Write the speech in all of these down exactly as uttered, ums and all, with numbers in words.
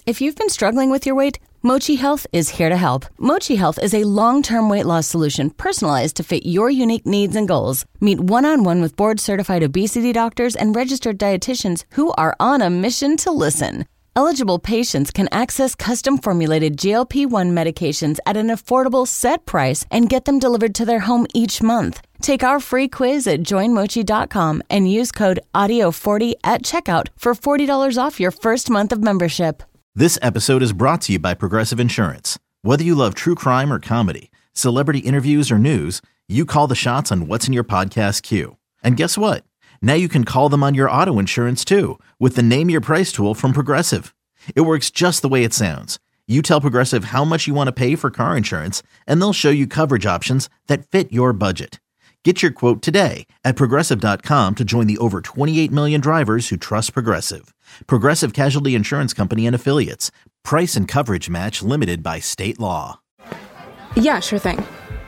If you've been struggling with your weight, Mochi Health is here to help. Mochi Health is a long-term weight loss solution personalized to fit your unique needs and goals. Meet one-on-one with board-certified obesity doctors and registered dietitians who are on a mission to listen. Eligible patients can access custom-formulated G L P one medications at an affordable set price and get them delivered to their home each month. Take our free quiz at join mochi dot com and use code audio forty at checkout for forty dollars off your first month of membership. This episode is brought to you by Progressive Insurance. Whether you love true crime or comedy, celebrity interviews or news, you call the shots on what's in your podcast queue. And guess what? Now you can call them on your auto insurance too with the Name Your Price tool from Progressive. It works just the way it sounds. You tell Progressive how much you want to pay for car insurance, and they'll show you coverage options that fit your budget. Get your quote today at Progressive dot com to join the over twenty-eight million drivers who trust Progressive. Progressive Casualty Insurance Company and Affiliates. Price and coverage match limited by state law. Yeah, sure thing.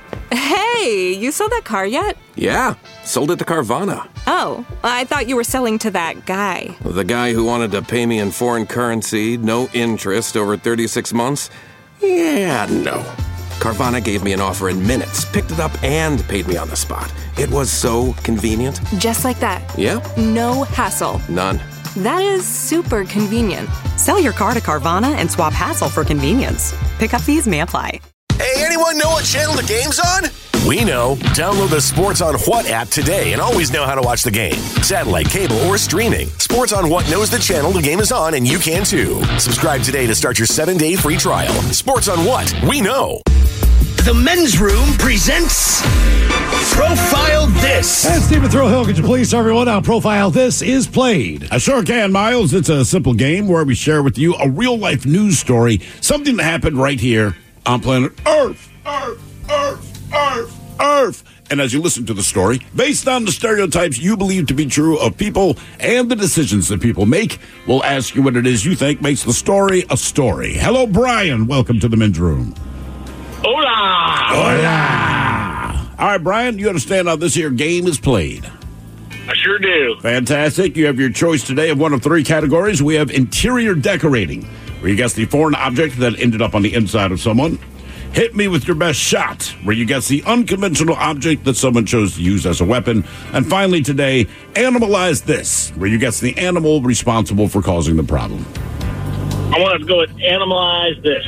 Hey, you sold that car yet? Yeah, sold it to Carvana. Oh, I thought you were selling to that guy. The guy who wanted to pay me in foreign currency, no interest, over thirty-six months? Yeah, no. Carvana gave me an offer in minutes, picked it up, and paid me on the spot. It was so convenient. Just like that. Yeah? No hassle. None. That is super convenient. Sell your car to Carvana and swap hassle for convenience. Pickup fees may apply. Hey, anyone know what channel the game's on? We know. Download the Sports on What app today and always know how to watch the game. Satellite, cable, or streaming. Sports on What knows the channel the game is on, and you can too. Subscribe today to start your seven-day free trial. Sports on What? We know. The Men's Room presents Profile This. And Stephen Throwhill, could you please tell everyone how Profile This is played? I sure can, Miles. It's a simple game where we share with you a real-life news story, something that happened right here on planet Earth, Earth, Earth, Earth, Earth. And as you listen to the story, based on the stereotypes you believe to be true of people and the decisions that people make, we'll ask you what it is you think makes the story a story. Hello, Brian. Welcome to the Men's Room. Hola! Hola! All right, Brian, you understand how this here game is played? I sure do. Fantastic. You have your choice today of one of three categories. We have interior decorating, where you guess the foreign object that ended up on the inside of someone. Hit me with your best shot, where you guess the unconventional object that someone chose to use as a weapon. And finally today, Animalize This, where you guess the animal responsible for causing the problem. I want to go with Animalize This.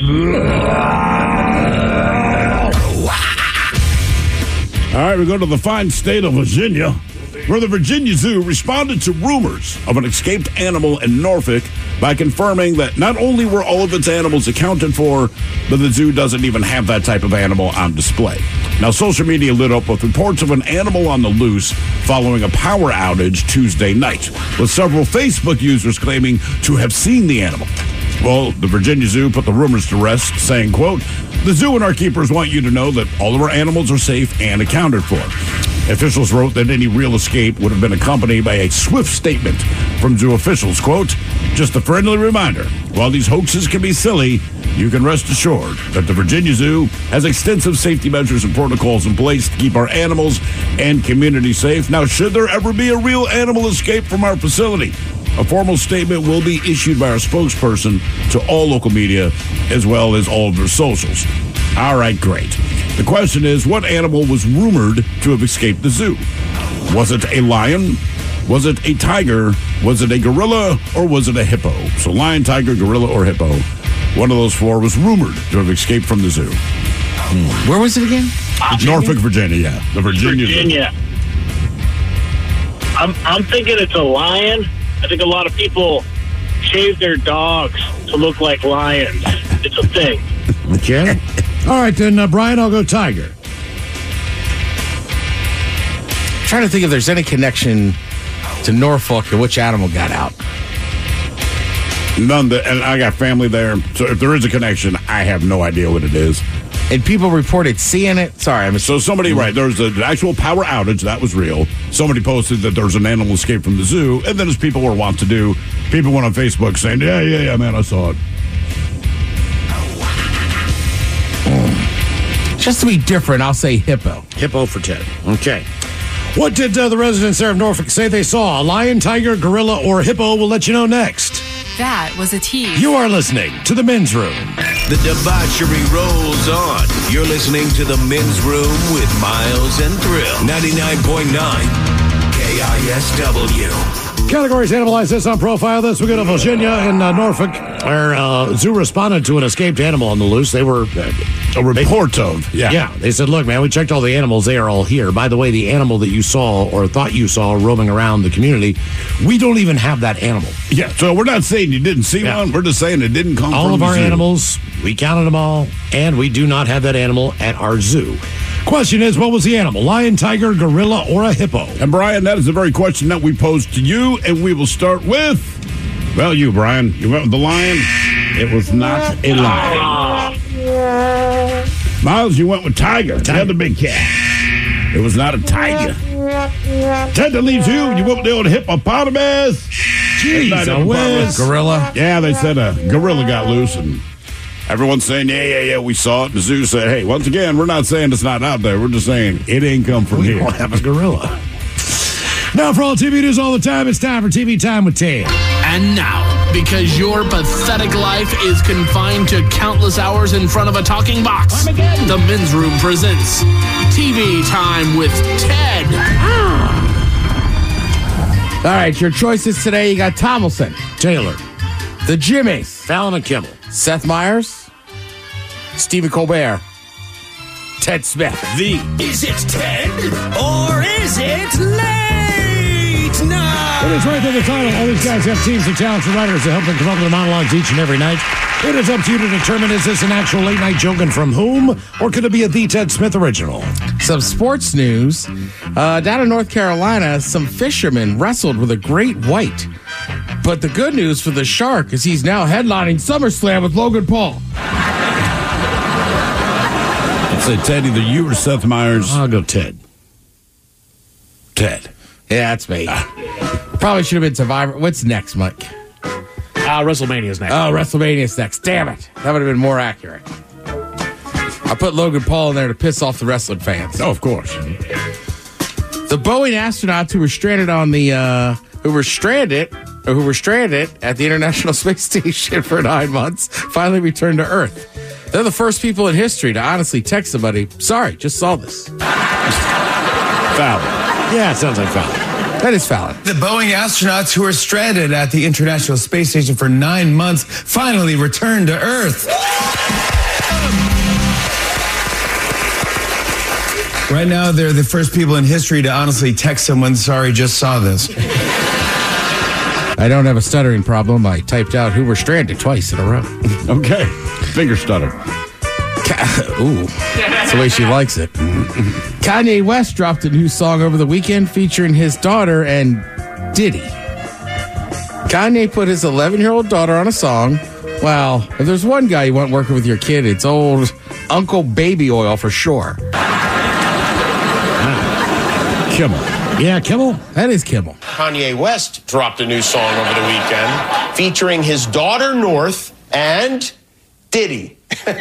All right, we go to the fine state of Virginia, where the Virginia Zoo responded to rumors of an escaped animal in Norfolk by confirming that not only were all of its animals accounted for, but the zoo doesn't even have that type of animal on display. Now, social media lit up with reports of an animal on the loose following a power outage Tuesday night, with several Facebook users claiming to have seen the animal. Well, the Virginia Zoo put the rumors to rest, saying, quote, "The zoo and our keepers want you to know that all of our animals are safe and accounted for." Officials wrote that any real escape would have been accompanied by a swift statement from zoo officials, quote, "Just a friendly reminder, while these hoaxes can be silly, you can rest assured that the Virginia Zoo has extensive safety measures and protocols in place to keep our animals and community safe. Now, should there ever be a real animal escape from our facility, a formal statement will be issued by our spokesperson to all local media as well as all of their socials." All right, great. The question is, what animal was rumored to have escaped the zoo? Was it a lion? Was it a tiger? Was it a gorilla? Or was it a hippo? So lion, tiger, gorilla, or hippo. One of those four was rumored to have escaped from the zoo. Hmm. Where was it again? Virginia? Norfolk, Virginia, yeah. The Virginia, Virginia. Zoo. I'm, I'm thinking it's a lion. I think a lot of people shave their dogs to look like lions. It's a thing. Okay. All right, then, uh, Brian, I'll go tiger. I'm trying to think if there's any connection to Norfolk and which animal got out. None. That, and I got family there, so if there is a connection, I have no idea what it is. And people reported seeing it. Sorry, I'm so somebody right. There's an actual power outage that was real. Somebody posted that there's an animal escape from the zoo, and then as people were wont to do, people went on Facebook saying, "Yeah, yeah, yeah, man, I saw it." Just to be different, I'll say hippo. Hippo for Ted. Okay. What did uh, the residents there of Norfolk say they saw? A lion, tiger, gorilla, or hippo? We'll let you know next. That was a tease. You are listening to The Men's Room. The debauchery rolls on. You're listening to The Men's Room with Miles and Thrill. ninety-nine point nine K I S W. Categories analyze this on Profile This. We go to Virginia in uh, Norfolk, where uh, zoo responded to an escaped animal on the loose. They were uh, a report of, yeah. Yeah, they said, look, man, we checked all the animals. They are all here. By the way, the animal that you saw or thought you saw roaming around the community, we don't even have that animal. Yeah, so we're not saying you didn't see yeah. one. We're just saying it didn't come all from of the our zoo. animals, we counted them all, and we do not have that animal at our zoo. Question is, what was the animal? Lion, tiger, gorilla, or a hippo? And Brian, that is the very question that we posed to you, and we will start with, well, you, Brian. You went with the lion. It was not a lion. Miles, you went with tiger, tiger. The other big cat. It was not a tiger. Ted, that leaves you. You went with the old hippopotamus. Jeez, a whiz. Gorilla. Yeah, they said a gorilla got loose, and everyone's saying, yeah, yeah, yeah, we saw it. The zoo said, hey, once again, we're not saying it's not out there. We're just saying it ain't come from we here. We don't have a gorilla. Now, for all T V news all the time, it's time for T V Time with Ted. And now, because your pathetic life is confined to countless hours in front of a talking box, the Men's Room presents T V Time with Ted. All right, your choices today, you got Tomlinson, Taylor, the Jimmies, Fallon and Kimmel, Seth Meyers, Stephen Colbert, Ted Smith. The Is It Ted or Is It Late Night? It is right there, the title. All these guys have teams of talented writers to help them come up with the monologues each and every night. It is up to you to determine, is this an actual late night joke and from whom, or could it be a The Ted Smith original? Some sports news. Uh, down in North Carolina, some fishermen wrestled with a great white. But the good news for the shark is he's now headlining SummerSlam with Logan Paul. I'd say Ted, either you or Seth Meyers. I'll go Ted. Ted. Yeah, that's me. Probably should have been Survivor. What's next, Mike? Uh, WrestleMania's next. Oh, WrestleMania's next. Damn it. That would have been more accurate. I put Logan Paul in there to piss off the wrestling fans. Oh, of course. The Boeing astronauts who were stranded on the, uh, who were stranded, or who were stranded at the International Space Station for nine months, finally returned to Earth. They're the first people in history to honestly text somebody, sorry, just saw this. Foul. Yeah, it sounds like foul. That is Fallon. The Boeing astronauts who were stranded at the International Space Station for nine months finally returned to Earth. Right now, they're the first people in history to honestly text someone, sorry, just saw this. I don't have a stuttering problem. I typed out who were stranded twice in a row. Okay. Finger stutter. Ooh, that's the way she likes it. Kanye West dropped a new song over the weekend featuring his daughter and Diddy. Kanye put his eleven-year-old daughter on a song. Well, if there's one guy you want working with your kid, it's old Uncle Baby Oil for sure. Kimmel. Yeah, Kimmel. That is Kimmel. Kanye West dropped a new song over the weekend featuring his daughter North and Diddy.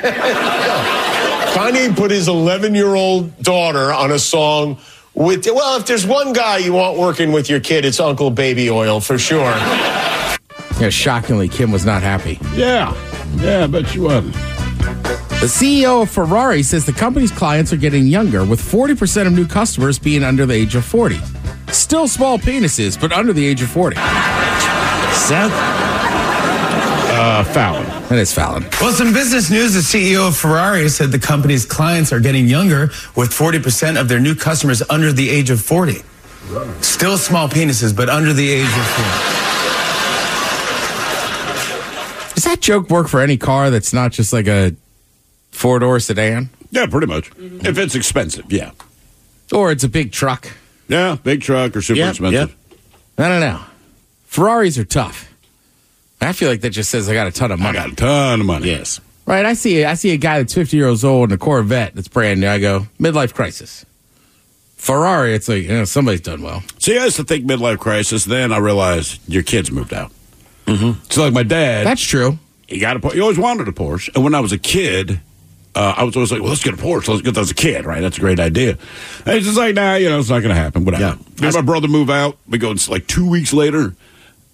Kanye put his eleven-year-old daughter on a song with, well, if there's one guy you want working with your kid, it's Uncle Baby Oil for sure. Yeah, shockingly, Kim was not happy. Yeah. Yeah, I bet she wasn't. The C E O of Ferrari says the company's clients are getting younger, with forty percent of new customers being under the age of forty. Still small penises, but under the age of forty. Seth? Uh, Fallon. That is Fallon. Well, some business news. The C E O of Ferrari said the company's clients are getting younger, with forty percent of their new customers under the age of forty. Still small penises, but under the age of forty. Does that joke work for any car that's not just like a four-door sedan? Yeah, pretty much. Mm-hmm. If it's expensive, yeah. Or it's a big truck. Yeah, big truck or super yep, expensive. Yep. I don't know. Ferraris are tough. I feel like that just says I got a ton of money. I got a ton of money. Yes. Right, I see I see a guy that's fifty years old in a Corvette that's brand new. I go, midlife crisis. Ferrari, it's like, you know, somebody's done well. See, I used to think midlife crisis. Then I realized your kids moved out. Mm-hmm. So like my dad. That's true. He got a, he always wanted a Porsche. And when I was a kid, uh, I was always like, well, let's get a Porsche. Let's get that as a kid, right? That's a great idea. And he's just like, nah, you know, it's not going to happen. Whatever. Yeah. Me and my brother move out. We go like two weeks later.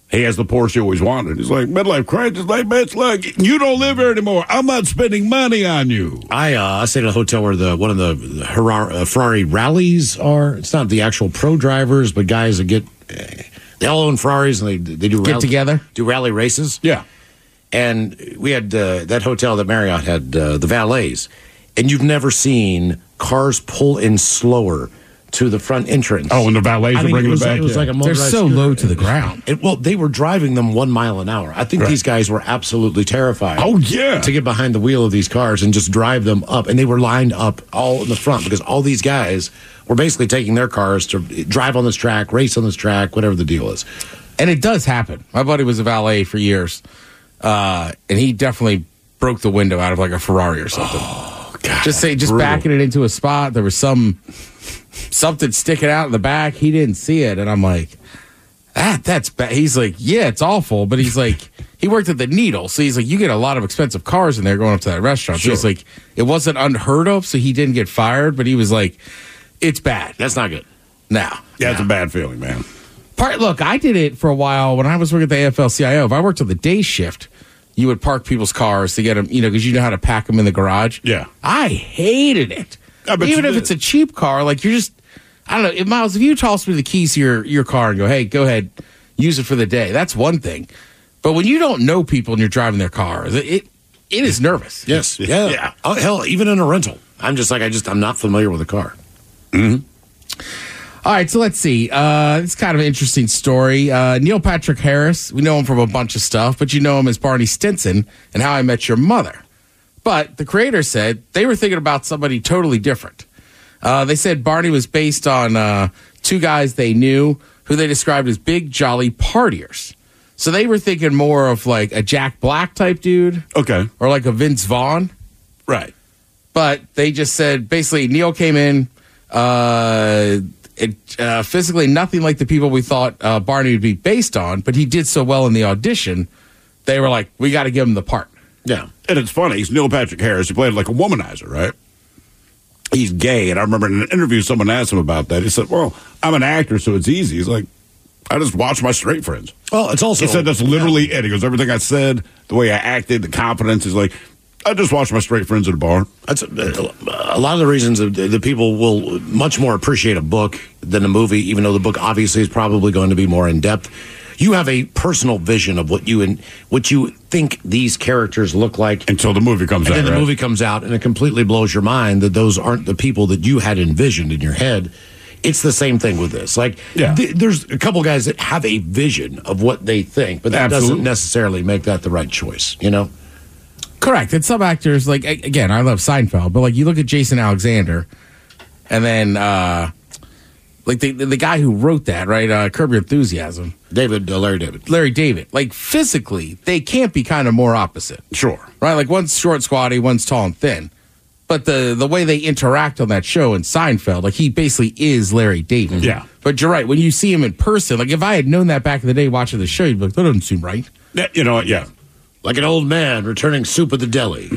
He has the Porsche he always wanted. He's like, midlife crisis, like, bitch, look, you don't live here anymore. I'm not spending money on you. I uh, I stayed at a hotel where the one of the, the Ferrari, uh, Ferrari rallies are. It's not the actual pro drivers, but guys that get, uh, they all own Ferraris and they they do Get rally, together? do rally races. Yeah. And we had uh, that hotel that Marriott had uh, the valets, and you've never seen cars pull in slower to the front entrance. Oh, and the valets I are mean, bringing it was, it back. It was yeah. like a They're motorized so scooter. low to the ground. It, well, they were driving them one mile an hour. I think Right. these guys were absolutely terrified. Oh, yeah. To get behind the wheel of these cars and just drive them up. And they were lined up all in the front because all these guys were basically taking their cars to drive on this track, race on this track, whatever the deal is. And it does happen. My buddy was a valet for years, uh, and he definitely broke the window out of like a Ferrari or something. Oh, God. Just say, just brutal. backing it into a spot. There was some something sticking out in the back. He didn't see it, and I'm like, that that's bad. He's like, yeah, it's awful, but he's like, he worked at the Needle, so he's like, you get a lot of expensive cars in there going up to that restaurant. Sure. So he's like, it wasn't unheard of, so he didn't get fired, but he was like, it's bad. That's not good. Now, Yeah, it's a bad feeling, man. Part look, I did it for a while when I was working at the A F L C I O. If I worked on the day shift, you would park people's cars to get them, you know, because you know how to pack them in the garage. Yeah. I hated it. I bet Even you if did. it's a cheap car, like you're just, I don't know, if Miles, if you toss me the keys to your, your car and go, hey, go ahead, use it for the day, that's one thing. But when you don't know people and you're driving their cars, it it, it is nervous. Yes. Yeah. yeah. Oh, hell, even in a rental. I'm just like, I just, I'm not familiar with the car. Mm-hmm. All right, so let's see. Uh, it's kind of an interesting story. Uh, Neil Patrick Harris, we know him from a bunch of stuff, but you know him as Barney Stinson and How I Met Your Mother. But the creator said they were thinking about somebody totally different. Uh, they said Barney was based on uh, two guys they knew who they described as big, jolly partiers. So they were thinking more of like a Jack Black type dude. Okay. Or like a Vince Vaughn. Right. But they just said, basically, Neil came in, uh, it, uh, physically nothing like the people we thought uh, Barney would be based on, but he did so well in the audition, they were like, we got to give him the part. Yeah. And it's funny. He's Neil Patrick Harris. He played like a womanizer, right? He's gay. And I remember in an interview, someone asked him about that. He said, well, I'm an actor, so it's easy. He's like, I just watch my straight friends. Well, it's also. He said that's literally it. He goes, everything I said, the way I acted, the confidence, he's like, I just watch my straight friends at a bar. That's a, a lot of the reasons that the people will much more appreciate a book than a movie, even though the book obviously is probably going to be more in depth. You have a personal vision of what you and what you think these characters look like until the movie comes and out. And then right? the movie comes out, and it completely blows your mind that those aren't the people that you had envisioned in your head. It's the same thing with this. Like, yeah. th- there's a couple guys that have a vision of what they think, but that Absolutely. doesn't necessarily make that the right choice. You know. Correct. And some actors, like, again, I love Seinfeld, but like you look at Jason Alexander, and then uh, like the the guy who wrote that, right? Uh, Curb Your Enthusiasm, David, uh, Larry David, Larry David. Like physically, they can't be kind of more opposite, Sure. right? Like one's short, squatty, one's tall and thin. But the the way they interact on that show in Seinfeld, like he basically is Larry David. Yeah. But you're right. When you see him in person, like if I had known that back in the day watching the show, you'd be like, that doesn't seem right. Yeah, you know what? Yeah. Like an old man returning soup at the deli.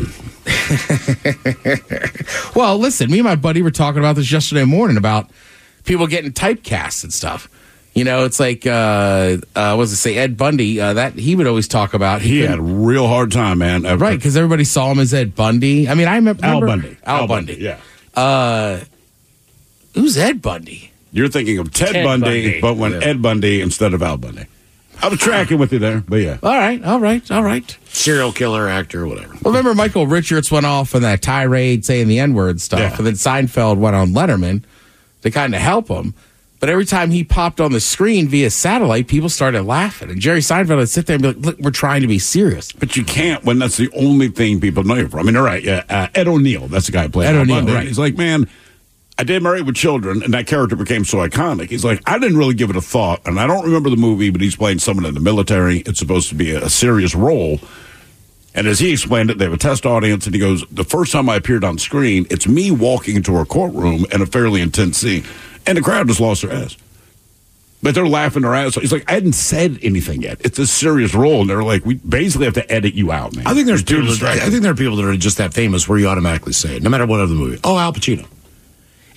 Well, listen, me and my buddy were talking about this yesterday morning about people getting typecast and stuff. You know, it's like, uh, uh, what was it say, Ed Bundy, uh, that he would always talk about. He, he had a couldn't- real hard time, man. Ever. Right, because everybody saw him as Ed Bundy. I mean, I remember. Al remember- Bundy. Al, Al Bundy. Bundy, yeah. Uh, who's Ed Bundy? You're thinking of Ted, Ted Bundy, Bundy. but when Yeah. Ed Bundy instead of Al Bundy. I was tracking with you there, but yeah. All right, all right, all right. Serial killer, actor, whatever. Well, remember Michael Richards went off on that tirade saying the N-word stuff, Yeah. and then Seinfeld went on Letterman to kind of help him. But every time he popped on the screen via satellite, people started laughing. And Jerry Seinfeld would sit there and be like, look, we're trying to be serious. But you can't when that's the only thing people know you from. I mean, all right, yeah, uh, Ed O'Neill, that's the guy who played Ed Al O'Neill, Bundy. right. He's like, man, I did Married with Children, and that character became so iconic. He's like, I didn't really give it a thought, and I don't remember the movie, but he's playing someone in the military. It's supposed to be a, a serious role. And as he explained it, they have a test audience, and he goes, the first time I appeared on screen, it's me walking into a courtroom in a fairly intense scene, and the crowd just lost their ass. But they're laughing their ass. He's like, I hadn't said anything yet. It's a serious role, and they're like, we basically have to edit you out, man. I think there's You're too people. That, distracted. I think there are people that are just that famous where you automatically say it, no matter what other movie. Oh, Al Pacino.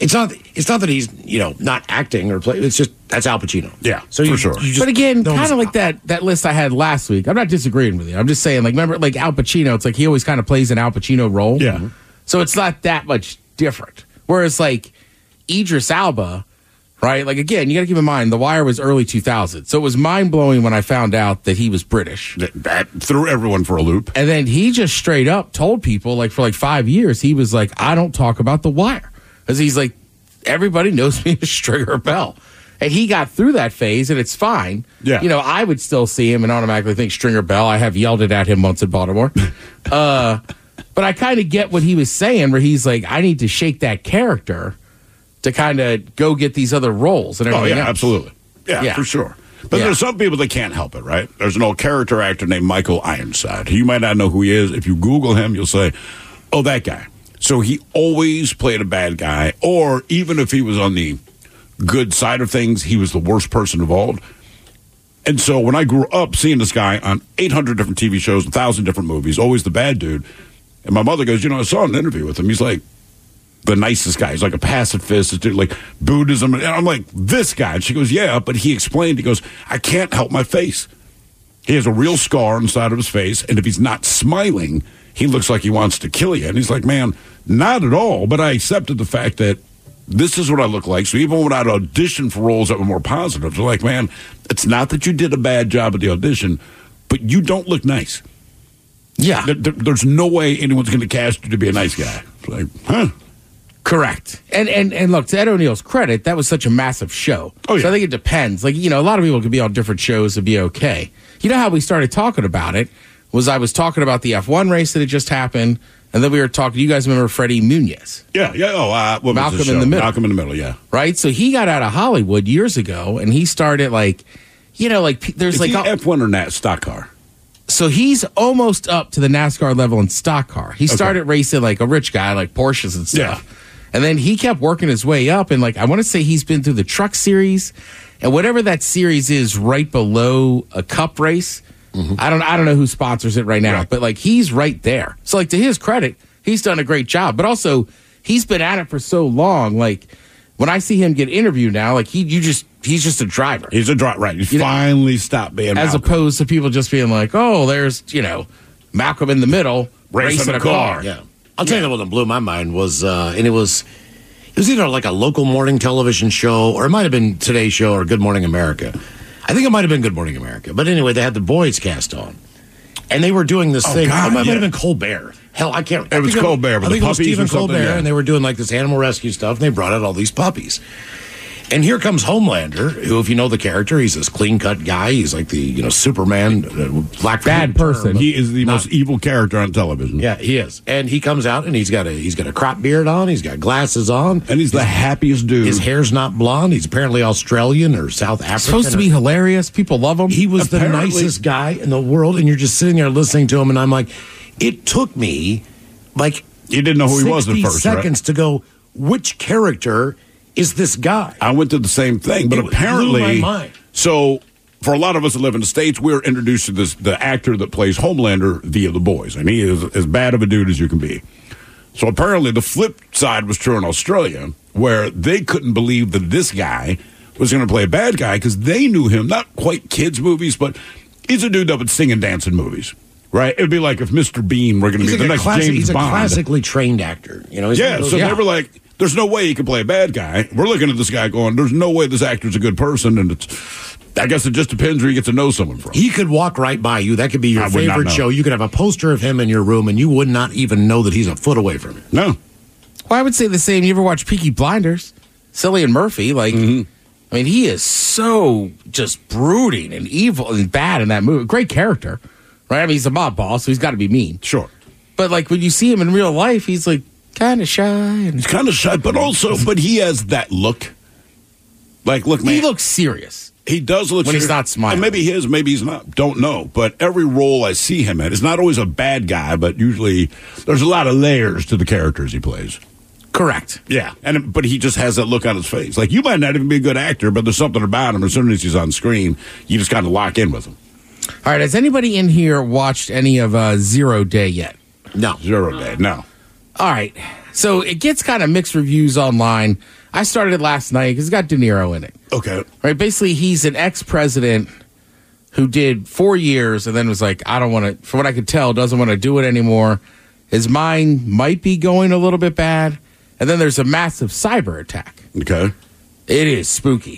It's not. It's not that he's you know not acting or play. It's just that's Al Pacino. Yeah, so for you, sure. You just but again, know kind he's- of like that that list I had last week. I'm not disagreeing with you. I'm just saying, like, remember, like Al Pacino. It's like he always kind of plays an Al Pacino role. Yeah. So it's not that much different. Whereas like Idris Elba, right? Like again, you got to keep in mind The Wire was early two thousands, so it was mind blowing when I found out that he was British. That, that threw everyone for a loop. And then he just straight up told people, like for like five years, he was like, I don't talk about The Wire. Because he's like, everybody knows me as Stringer Bell. And he got through that phase, and it's fine. Yeah. You know, I would still see him and automatically think Stringer Bell. I have yelled it at him once in Baltimore. uh, but I kind of get what he was saying, where he's like, I need to shake that character to kind of go get these other roles and Oh, everything yeah, else. absolutely. Yeah, Yeah. for sure. But Yeah. there's some people that can't help it, right? There's an old character actor named Michael Ironside. You might not know who he is. If you Google him, you'll say, oh, that guy. So he always played a bad guy, or even if he was on the good side of things, he was the worst person involved. And so when I grew up seeing this guy on eight hundred different T V shows, one thousand different movies, always the bad dude, and my mother goes, you know, I saw an interview with him. He's like the nicest guy. He's like a pacifist, dude, like Buddhism. And I'm like, this guy. And she goes, yeah, but he explained, he goes, I can't help my face. He has a real scar inside of his face, and if he's not smiling, he looks like he wants to kill you. And he's like, man, not at all. But I accepted the fact that this is what I look like. So even when I'd audition for roles that were more positive, they're like, man, it's not that you did a bad job at the audition, but you don't look nice. Yeah. There, there, there's no way anyone's going to cast you to be a nice guy. It's like, huh? Correct. And and and look, to Ed O'Neill's credit, that was such a massive show. Oh, yeah. So I think it depends. Like, you know, a lot of people could be on different shows and be okay. You know how we started talking about it was I was talking about the F one race that had just happened, and then we were talking, you guys remember Freddie Muniz? Yeah, yeah. Oh, uh, what was Malcolm the in show? the Middle. Malcolm in the Middle, yeah. Right? So he got out of Hollywood years ago, and he started like, you know, like p- there's Is like he a- F one or Nat stock car? So he's almost up to the NASCAR level in stock car. He started racing like a rich guy, like Porsches and stuff. Yeah. And then he kept working his way up. And like, I want to say he's been through the truck series and whatever that series is right below a cup race. Mm-hmm. I don't, I don't know who sponsors it right now, Right. but like he's right there. So like to his credit, he's done a great job, but also he's been at it for so long. Like when I see him get interviewed now, like he, you just, he's just a driver. He's a driver, right. He You know, finally stopped being As Malcolm. opposed to people just being like, oh, there's, you know, Malcolm in the middle Racing racing, a a car. car. Yeah. I'll tell you what blew my mind was, uh, and it was, it was either like a local morning television show, or it might have been Today's Show or Good Morning America. I think it might have been Good Morning America. But anyway, they had the boys cast on, and they were doing this Oh, thing. God, it might, yeah. have been Colbert. Hell, I can't. It I was think Colbert with I the think it was puppies Stephen or something, Colbert, yeah. and they were doing like this animal rescue stuff, and they brought out all these puppies. And here comes Homelander, who, if you know the character, he's this clean-cut guy. He's like the, you know, Superman, uh, black Bad person. He is the Not- most evil character on television. Yeah, he is. And he comes out and he's got a he's got a crop beard on, he's got glasses on. And he's the happiest dude. His hair's not blonde. He's apparently Australian or South African. Supposed to be hilarious. People love him. He was the Apparently- nicest guy in the world, and you're just sitting there listening to him, and I'm like, it took me like You didn't know who he was at sixty first, right? seconds to go, which character is this guy? I went through the same thing, but It blew apparently, my mind. so for a lot of us that live in the States, we're introduced to this the actor that plays Homelander via The Boys, and he is as bad of a dude as you can be. So apparently, the flip side was true in Australia, where they couldn't believe that this guy was going to play a bad guy because they knew him, not quite kids' movies, but he's a dude that would sing and dance in movies. Right? It'd be like if Mister Bean were going to He's be like the a next classic, James he's a Bond. classically trained actor. You know, he's one Yeah, of those- so they were like, there's no way he could play a bad guy. We're looking at this guy going, there's no way this actor's a good person, and it's, I guess it just depends where you get to know someone from. He could walk right by you. That could be your I would not favorite know. show. You could have a poster of him in your room, and you would not even know that he's a foot away from you. No. Well, I would say the same. You ever watch Peaky Blinders? Cillian Murphy, like, Mm-hmm. I mean, he is so just brooding and evil and bad in that movie. Great character, right? I mean, he's a mob boss, so he's got to be mean. Sure. But like when you see him in real life, he's like kind of shy. And He's kind of shy, but also, but he has that look. Like, look, man. he looks serious. He does look when he's serious. not smiling. And maybe he is, maybe he's not. Don't know. But every role I see him in is not always a bad guy, but usually there's a lot of layers to the characters he plays. Correct. Yeah, and but he just has that look on his face. Like, you might not even be a good actor, but there's something about him. As soon as he's on screen, you just kind of lock in with him. All right, has anybody in here watched any of uh, Zero Day yet? No. Zero Day, no. All right. So it gets kind of mixed reviews online. I started it last night because it's got De Niro in it. Okay. Right. Basically, he's an ex-president who did four years and then was like, I don't want to, from what I could tell, doesn't want to do it anymore. His mind might be going a little bit bad. And then there's a massive cyber attack. Okay. It is spooky.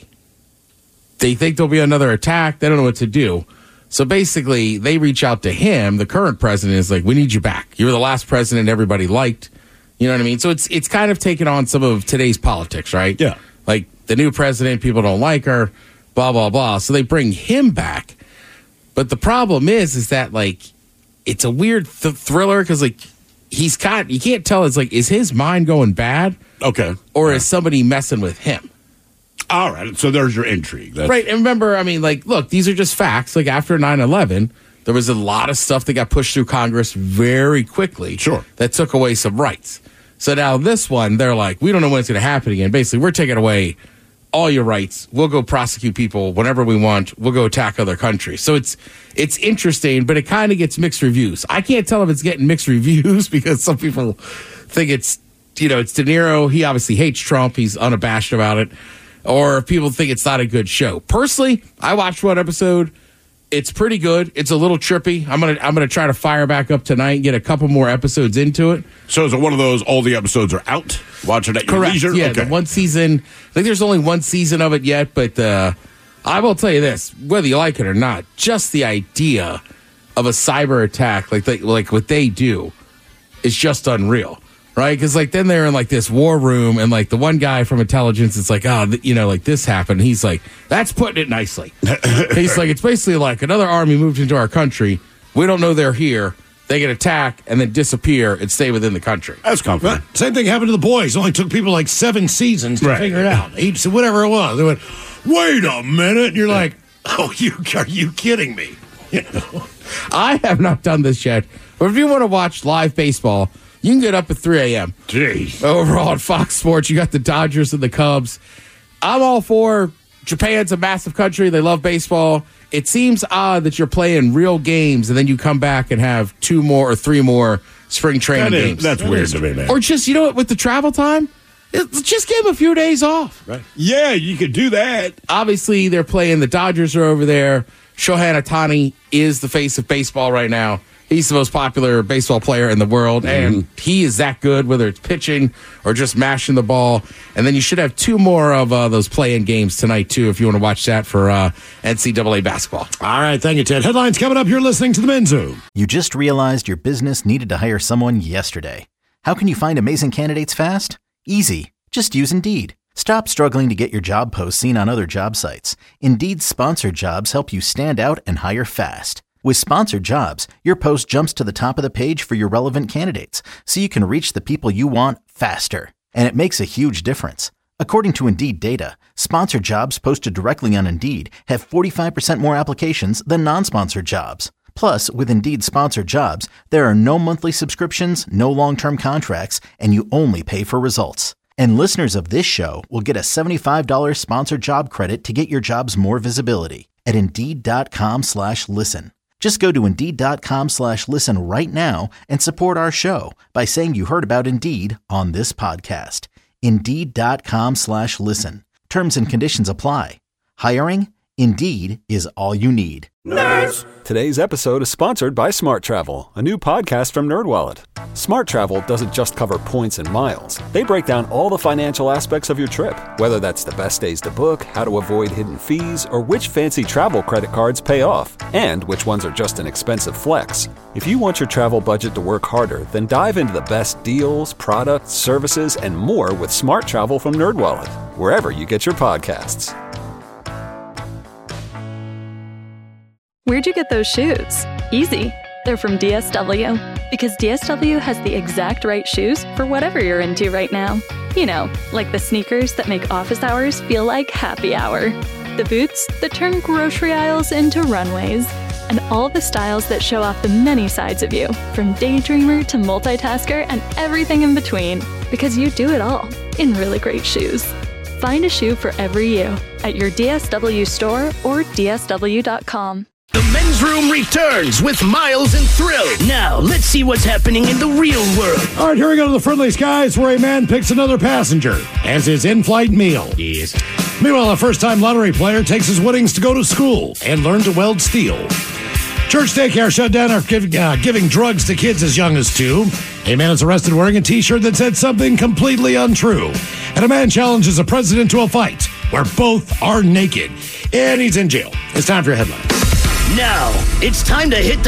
They think there'll be another attack. They don't know what to do. So basically, they reach out to him. The current president is like, we need you back. You were the last president everybody liked. You know what I mean? So it's it's kind of taken on some of today's politics, right? Yeah. Like the new president, people don't like her, blah, blah, blah. So they bring him back. But the problem is, is that like, it's a weird th- thriller because like, he's got, you can't tell, it's like, is his mind going bad? Okay. Or yeah. is somebody messing with him? All right. So there's your intrigue. That's- right. And remember, I mean, like, look, these are just facts. Like after nine eleven, there was a lot of stuff that got pushed through Congress very quickly. Sure. That took away some rights. So now this one, they're like, we don't know when it's going to happen again. Basically, we're taking away all your rights. We'll go prosecute people whenever we want. We'll go attack other countries. So it's it's interesting, but it kind of gets mixed reviews. I can't tell if it's getting mixed reviews because some people think it's, you know, it's De Niro. He obviously hates Trump. He's unabashed about it. Or if people think it's not a good show. Personally, I watched one episode. It's pretty good. It's a little trippy. I'm gonna I'm gonna try to fire back up tonight and get a couple more episodes into it. So is it one of those, all the episodes are out? Watch it at your Correct. leisure? Yeah, okay. the one season. I think there's only one season of it yet, but uh, I will tell you this, whether you like it or not, just the idea of a cyber attack like they, like what they do is just unreal. Right? Because, like, then they're in, like, this war room, and, like, the one guy from intelligence is like, oh, th- you know, like, this happened. He's like, that's putting it nicely. He's like, it's basically like another army moved into our country. We don't know they're here. They get attack and then disappear and stay within the country. That's comforting. Well, same thing happened to The Boys. It only took people like seven seasons to Right. figure it out. Each, whatever it was. They went, wait a minute. And you're like, oh, you are you kidding me? You know? I have not done this yet, but if you want to watch live baseball, you can get up at three a.m. Jeez. Over on Fox Sports. You got the Dodgers and the Cubs. I'm all for Japan's a massive country. They love baseball. It seems odd that you're playing real games and then you come back and have two more or three more spring training That is- games. that's weird to me, man. Or just, you know what, with the travel time, it- just give them a few days off. Right. Yeah, you could do that. Obviously, they're playing. The Dodgers are over there. Shohei Ohtani is the face of baseball right now. He's the most popular baseball player in the world, and he is that good, whether it's pitching or just mashing the ball. And then you should have two more of uh, those play-in games tonight, too, if you want to watch that for uh, N C double A basketball. All right, thank you, Ted. Headlines coming up. You're listening to The Men's Room. You just realized your business needed to hire someone yesterday. How can you find amazing candidates fast? Easy. Just use Indeed. Stop struggling to get your job posts seen on other job sites. Indeed's sponsored jobs help you stand out and hire fast. With sponsored jobs, your post jumps to the top of the page for your relevant candidates, so you can reach the people you want faster. And it makes a huge difference. According to Indeed data, sponsored jobs posted directly on Indeed have forty-five percent more applications than non-sponsored jobs. Plus, with Indeed sponsored jobs, there are no monthly subscriptions, no long-term contracts, and you only pay for results. And listeners of this show will get a seventy-five dollars sponsored job credit to get your jobs more visibility at Indeed.com slash listen. Just go to Indeed.com slash listen right now and support our show by saying you heard about Indeed on this podcast. Indeed.com slash listen. Terms and conditions apply. Hiring? Indeed is all you need. Nerds! Today's episode is sponsored by Smart Travel, a new podcast from NerdWallet. Smart Travel doesn't just cover points and miles. They break down all the financial aspects of your trip, whether that's the best days to book, how to avoid hidden fees, or which fancy travel credit cards pay off, and which ones are just an expensive flex. If you want your travel budget to work harder, then dive into the best deals, products, services, and more with Smart Travel from NerdWallet, wherever you get your podcasts. Where'd you get those shoes? Easy. They're from D S W. Because D S W has the exact right shoes for whatever you're into right now. You know, like the sneakers that make office hours feel like happy hour. The boots that turn grocery aisles into runways. And all the styles that show off the many sides of you, from daydreamer to multitasker and everything in between. Because you do it all in really great shoes. Find a shoe for every you at your D S W store or D S W dot com. The Men's Room returns with Miles and Thrill. Now, let's see what's happening in the real world. All right, here we go to the friendly skies where a man picks another passenger as his in-flight meal. Yes. Meanwhile, a first-time lottery player takes his winnings to go to school and learn to weld steel. Church daycare shut down after give, uh, giving drugs to kids as young as two. A man is arrested wearing a T-shirt that said something completely untrue. And a man challenges a president to a fight where both are naked. And he's in jail. It's time for your headline. Now, it's time to hit the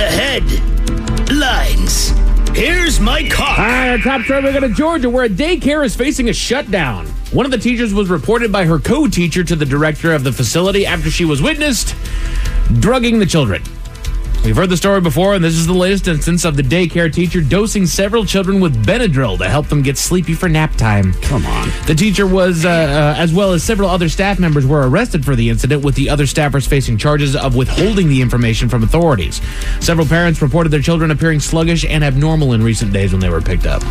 headlines. Here's my car. All right, our top story, we go to Georgia, where a daycare is facing a shutdown. One of the teachers was reported by her co-teacher to the director of the facility after she was witnessed drugging the children. We've heard the story before, and this is the latest instance of the daycare teacher dosing several children with Benadryl to help them get sleepy for nap time. Come on. The teacher was, uh, uh, as well as several other staff members, were arrested for the incident, with the other staffers facing charges of withholding the information from authorities. Several parents reported their children appearing sluggish and abnormal in recent days when they were picked up.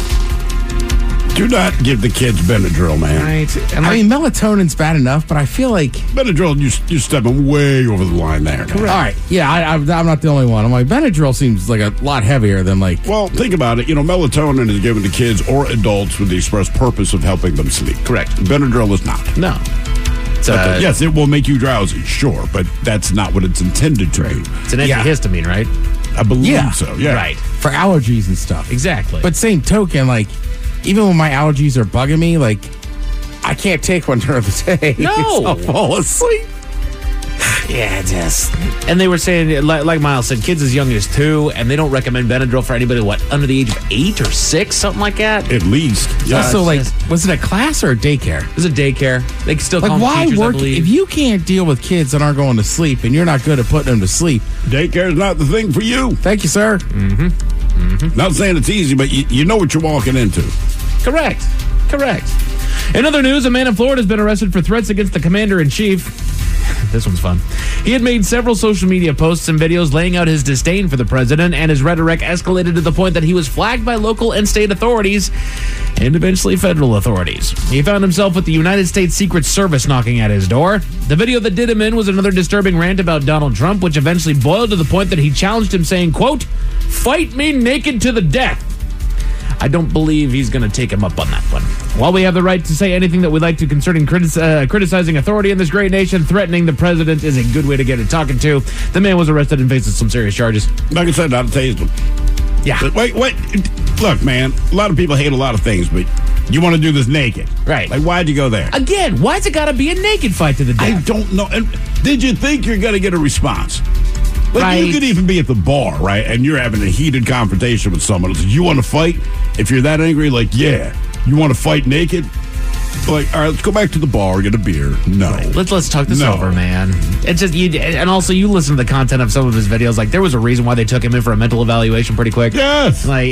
Do not give the kids Benadryl, man. Right. I mean, melatonin's bad enough, but I feel like Benadryl, you you stepping way over the line there. Correct. All right. Yeah, I, I, I'm not the only one. I'm like, Benadryl seems like a lot heavier than like. Well, think about it. You know, melatonin is given to kids or adults with the express purpose of helping them sleep. Correct. Benadryl is not. No. It's, uh, yes, it will make you drowsy, sure, but that's not what it's intended to do. It's an antihistamine, yeah. right? I believe yeah. so. Yeah. Right. For allergies and stuff. Exactly. But same token, like, even when my allergies are bugging me, like, I can't take one during the day. No. I'll fall asleep. Yeah, just. And they were saying, like, like Miles said, kids as young as two, and they don't recommend Benadryl for anybody, what, under the age of eight or six, something like that? At least. Yeah. Also, like, just, was it a class or a daycare? It was a daycare. They can still like, call them why teachers, work, I believe. if you can't deal with kids that aren't going to sleep and you're not good at putting them to sleep. Daycare is not the thing for you. Thank you, sir. Mm-hmm. Mm-hmm. Not saying it's easy, but you, you know what you're walking into. Correct. Correct. In other news, a man in Florida has been arrested for threats against the commander-in-chief. This one's fun. He had made several social media posts and videos laying out his disdain for the president, and his rhetoric escalated to the point that he was flagged by local and state authorities and eventually federal authorities. He found himself with the United States Secret Service knocking at his door. The video that did him in was another disturbing rant about Donald Trump, which eventually boiled to the point that he challenged him, saying, quote, "Fight me naked to the death." I don't believe he's going to take him up on that one. While we have the right to say anything that we'd like to concerning critis- uh, criticizing authority in this great nation, threatening the president is a good way to get it talking to. The man was arrested and faces some serious charges. Like I said, I'd tased him. Yeah. But wait, wait. Look, man, a lot of people hate a lot of things, but you want to do this naked. Right. Like, why'd you go there? Again, why's it got to be a naked fight to the death? I don't know. And did you think you're going to get a response? Like, right. You could even be at the bar, right, and you're having a heated confrontation with someone. It's like, you want to fight? If you're that angry, like, yeah. You want to fight naked? Like, all right, let's go back to the bar, get a beer. No. Right. Let's let's talk this no. over, man. It's just you, and also you listen to the content of some of his videos. Like, there was a reason why they took him in for a mental evaluation pretty quick. Yes. Like,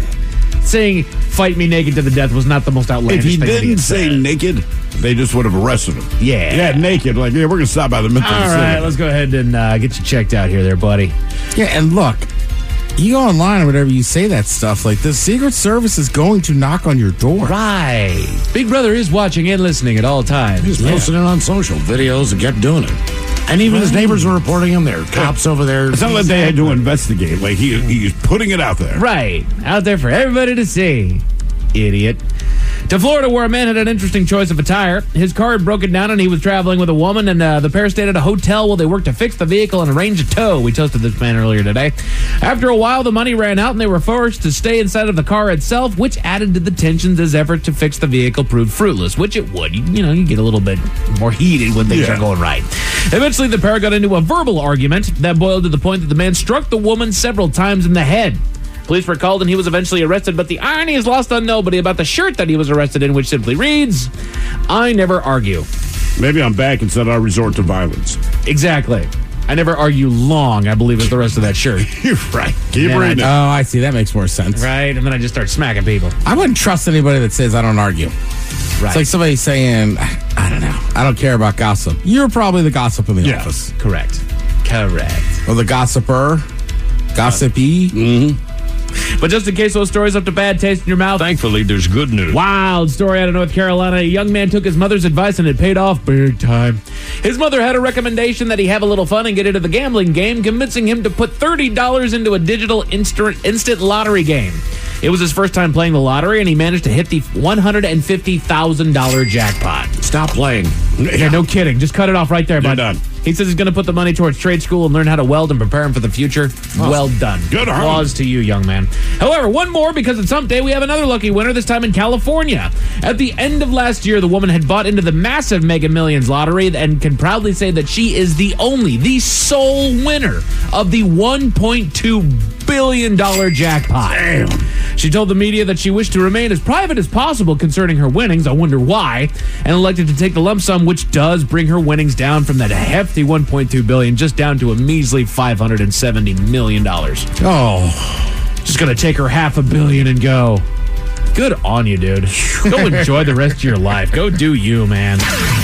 saying "fight me naked to the death" was not the most outlandish thing. If he thing didn't he say said. naked, they just would have arrested him. Yeah. Yeah, naked. Like, yeah, we're going to stop by the mental All facility. right, let's go ahead and uh, get you checked out here, there, buddy. Yeah, and look, you go online or whatever, you say that stuff, like the Secret Service is going to knock on your door. Right. Big Brother is watching and listening at all times. He's Yeah. posting it on social videos and kept doing it. And even his neighbors were reporting him. There are cops over there. It's not like they had to investigate. Like, he he's putting it out there. Right. Out there for everybody to see. Idiot. To Florida, where a man had an interesting choice of attire. His car had broken down and he was traveling with a woman, and uh, the pair stayed at a hotel while they worked to fix the vehicle and arrange a tow. We toasted this man earlier today. After a while, the money ran out and they were forced to stay inside of the car itself, which added to the tensions as effort to fix the vehicle proved fruitless, which it would. You, you know, you get a little bit more heated when things Yeah. are going right. Eventually, the pair got into a verbal argument that boiled to the point that the man struck the woman several times in the head. Police were called and he was eventually arrested, but the irony is lost on nobody about the shirt that he was arrested in, which simply reads, "I never argue." Maybe I'm back and said I resort to violence. Exactly. I never argue long, I believe is the rest of that shirt. You're right. Keep And reading it. Oh, I see. That makes more sense. Right? And then I just start smacking people. I wouldn't trust anybody that says I don't argue. Right. It's like somebody saying, I don't know, I don't care about gossip. You're probably the gossip in the Yes. office. Correct. Correct. Or the gossiper, gossipy. Mm-hmm. But just in case those stories left a bad taste in your mouth. Thankfully, there's good news. Wild story out of North Carolina. A young man took his mother's advice and it paid off big time. His mother had a recommendation that he have a little fun and get into the gambling game, convincing him to put thirty dollars into a digital instant, instant lottery game. It was his first time playing the lottery, and he managed to hit the one hundred fifty thousand dollars jackpot. Stop playing. Yeah, no kidding. Just cut it off right there, bud. You're done. He says he's going to put the money towards trade school and learn how to weld and prepare him for the future. Oh, well done. Good on Applause to you, young man. However, one more, because it's hump day, we have another lucky winner, this time in California. At the end of last year, the woman had bought into the massive Mega Millions lottery and can proudly say that she is the only, the sole winner of the one point two billion dollars jackpot. Damn. She told the media that she wished to remain as private as possible concerning her winnings, I wonder why, and elected to take the lump sum, which does bring her winnings down from that hefty one point two billion dollars just down to a measly five hundred seventy million dollars. Oh. Just gonna take her half a billion and go. Good on you, dude. Go enjoy the rest of your life. Go do you, man.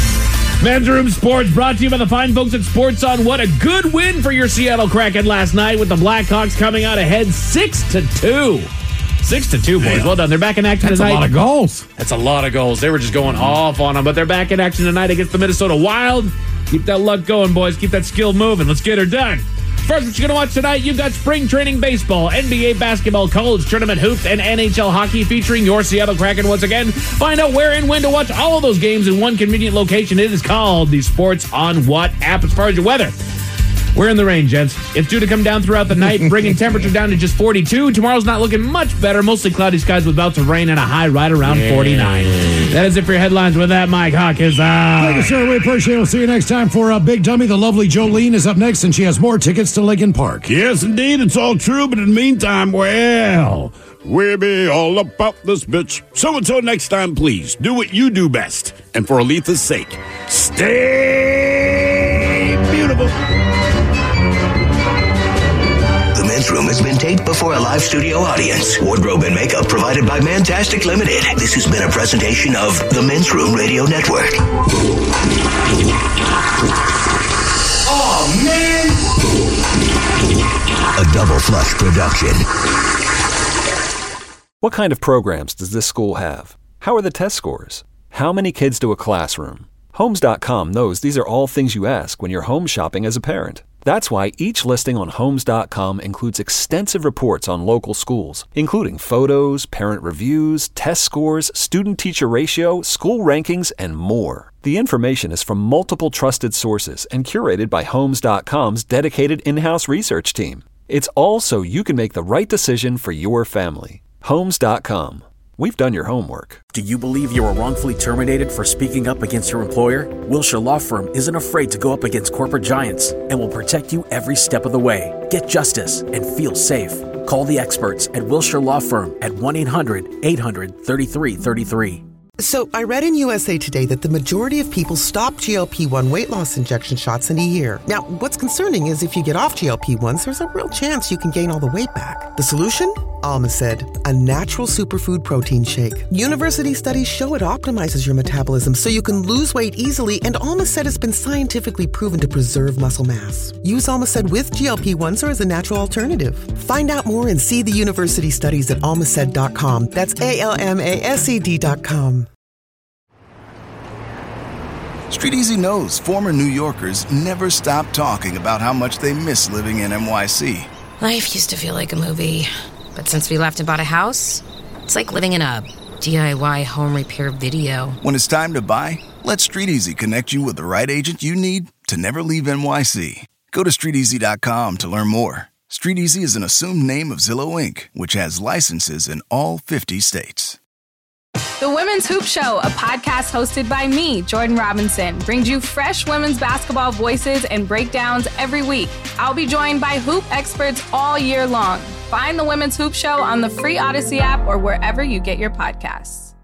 Men's Room Sports brought to you by the fine folks at Sports On. What a good win for your Seattle Kraken last night with the Blackhawks coming out ahead six to two. Six to two, boys. Damn. Well done. They're back in action That's tonight. a lot of goals. That's a lot of goals. They were just going off on them, but they're back in action tonight against the Minnesota Wild. Keep that luck going, boys. Keep that skill moving. Let's get her done. First, what you're going to watch tonight, you've got spring training baseball, N B A basketball, college tournament hoops, and N H L hockey featuring your Seattle Kraken once again. Find out where and when to watch all of those games in one convenient location. It is called the Sports On What app. As far as your weather, we're in the rain, gents. It's due to come down throughout the night, bringing temperature down to just forty-two. Tomorrow's not looking much better. Mostly cloudy skies with bouts of rain and a high right around forty-nine. That is it for your headlines. With that, Mike Hawkins out. Thank you, sir. We appreciate it. We'll see you next time for uh, Big Dummy. The lovely Jolene is up next, and she has more tickets to Lincoln Park. Yes, indeed. It's all true, but in the meantime, well, we'll be all about this bitch. So until next time, please, do what you do best. And for Aletha's sake, stay beautiful. The Men's Room has been taped before a live studio audience. Wardrobe and makeup provided by Mantastic Limited. This has been a presentation of the Men's Room Radio Network. Oh, man! A Double Flush production. What kind of programs does this school have? How are the test scores? How many kids do a classroom? Homes dot com knows these are all things you ask when you're home shopping as a parent. That's why each listing on Homes dot com includes extensive reports on local schools, including photos, parent reviews, test scores, student-teacher ratio, school rankings, and more. The information is from multiple trusted sources and curated by Homes dot com's dedicated in-house research team. It's all so you can make the right decision for your family. Homes dot com. We've done your homework. Do you believe you were wrongfully terminated for speaking up against your employer? Wilshire Law Firm isn't afraid to go up against corporate giants and will protect you every step of the way. Get justice and feel safe. Call the experts at Wilshire Law Firm at one eight hundred eight hundred thirty-three thirty-three. So, I read in U S A Today that the majority of people stop G L P one weight loss injection shots in a year. Now, what's concerning is if you get off G L P ones, there's a real chance you can gain all the weight back. The solution? Almacid, a natural superfood protein shake. University studies show it optimizes your metabolism so you can lose weight easily, and Almacid has been scientifically proven to preserve muscle mass. Use Almacid with G L P ones or as a natural alternative. Find out more and see the university studies at almacid dot com. That's A L M A S E D dot com. StreetEasy knows former New Yorkers never stop talking about how much they miss living in N Y C. Life used to feel like a movie, but since we left and bought a house, it's like living in a D I Y home repair video. When it's time to buy, let StreetEasy connect you with the right agent you need to never leave N Y C. Go to street easy dot com to learn more. StreetEasy is an assumed name of Zillow Incorporated, which has licenses in all fifty states. The Women's Hoop Show, a podcast hosted by me, Jordan Robinson, brings you fresh women's basketball voices and breakdowns every week. I'll be joined by hoop experts all year long. Find the Women's Hoop Show on the free Odyssey app or wherever you get your podcasts.